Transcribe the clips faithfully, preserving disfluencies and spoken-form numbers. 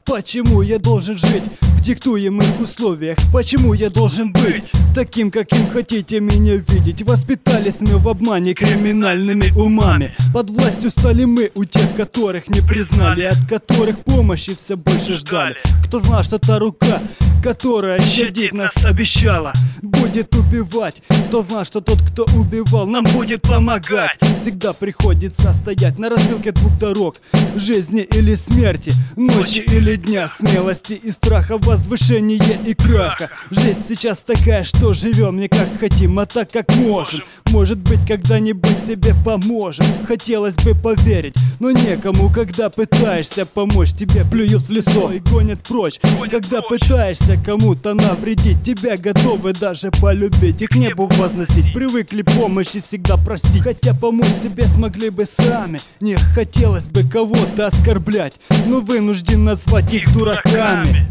Почему я должен жить в диктуемых условиях? Почему я должен быть таким, каким хотите меня видеть? Воспитались мы в обмане криминальными умами. Под властью стали мы у тех, которых не признали, от которых помощи все больше ждали. Кто знал, что та рука, которая щадить нас обещала, будет убивать? Кто знал, что тот, кто убивал, нам будет помогать? Всегда приходится стоять на развилке двух дорог: жизни или смерти, ночи или дня, смелости и страха, возвышения и краха. Жизнь сейчас такая, что живем не как хотим, а так как можем. Может быть, когда-нибудь себе поможем. Хотелось бы поверить, но некому. Когда пытаешься помочь, тебе плюют в лицо и гонят прочь. Когда пытаешься кому-то навредить, тебя готовы даже полюбить и к небу возносить. Привыкли помощи всегда просить, хотя помочь себе смогли бы сами. Не хотелось бы кого-то оскорблять, но вынужден назвать их дураками.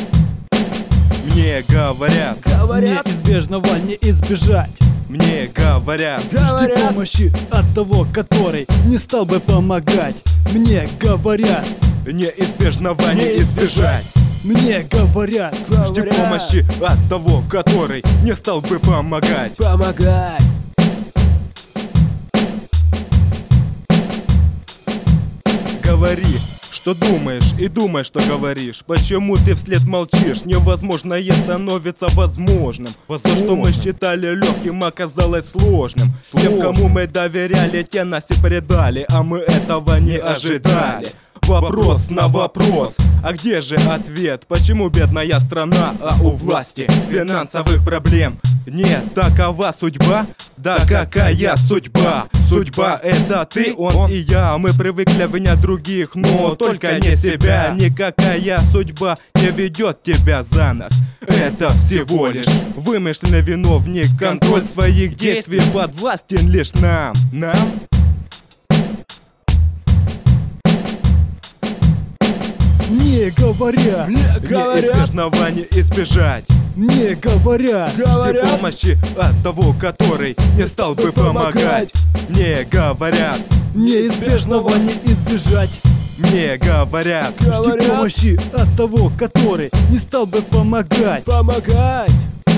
Мне говорят, говорят, неизбежного не избежать. Мне говорят, жди помощи от того, который не стал бы помогать. Мне говорят, неизбежного не избежать. Мне говорят, жди помощи от того, который не стал бы помогать. Помогать. Говори, что думаешь, и думай, что говоришь. Почему ты вслед молчишь? Невозможное становится возможным. То, что мы считали легким, оказалось сложным. Тем, кому мы доверяли, те нас и предали, а мы этого не ожидали. Вопрос на вопрос, а где же ответ? Почему бедная страна, а у власти финансовых проблем нет? Такова судьба? Да какая судьба? Судьба — это ты, он и я. Мы привыкли обвинять других, но только не себя. Никакая судьба не ведет тебя за нос. Это всего лишь вымышленный виновник. Контроль своих действий подвластен лишь нам. Нам? Мне говорят, неизбежного не избежать. Мне говорят, жди помощи от того, который не стал бы помогать. Мне говорят, неизбежного не избежать. Мне говорят, жди помощи от того, который не стал бы помогать. Помогать.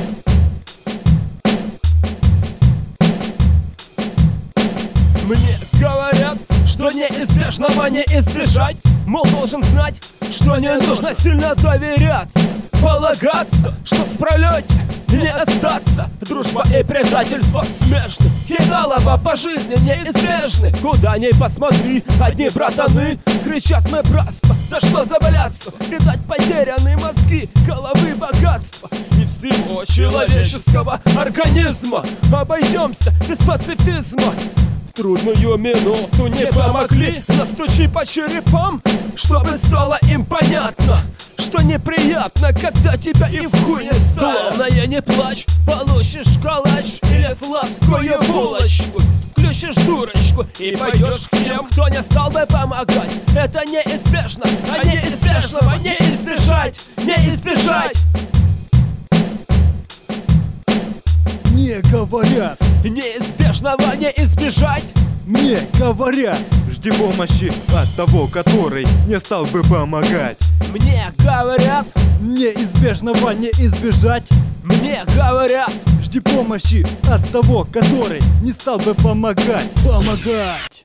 Мне говорят, что неизбежного не избежать. Мол, должен знать, что не нужно сильно доверяться, полагаться, чтоб в пролете не остаться. Дружба и предательство смешны, кидалово по жизни неизбежны. Куда ни посмотри, одни братаны кричат: мы братство. Да что за блядство? Видать, потеряны мозги, головы, богатства и всего человеческого организма. Обойдемся без пацифизма. В трудную минуту не помогли, настучи по черепам, чтобы стало им понятно, что неприятно, когда тебя и в хуй не стало. Главное, не плачь, получишь калач или сладкую булочку, включишь дурочку и пойдешь к тем, кто не стал бы помогать. Это неизбежно, а неизбежного не избежать, не избежать. Мне говорят, неизбежного не избежать. Мне говорят, жди помощи от того, который не стал бы помогать. Мне говорят, неизбежного не избежать. Мне говорят, жди помощи от того, который не стал бы помогать. Помогать.